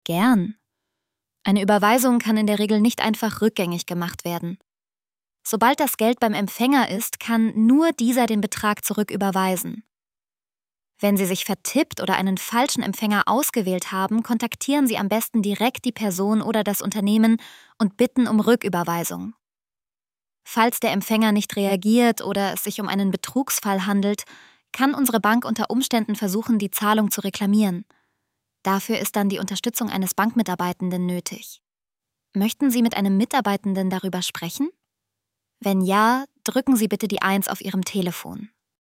Gern. Eine Überweisung kann in der Regel nicht einfach rückgängig gemacht werden. Sobald das Geld beim Empfänger ist, kann nur dieser den Betrag zurücküberweisen. Wenn Sie sich vertippt oder einen falschen Empfänger ausgewählt haben, kontaktieren Sie am besten direkt die Person oder das Unternehmen und bitten um Rücküberweisung. Falls der Empfänger nicht reagiert oder es sich um einen Betrugsfall handelt, kann unsere Bank unter Umständen versuchen, die Zahlung zu reklamieren. Dafür ist dann die Unterstützung eines Bankmitarbeitenden nötig. Möchten Sie mit einem Mitarbeitenden darüber sprechen? Wenn ja, drücken Sie bitte die 1 auf Ihrem Telefon.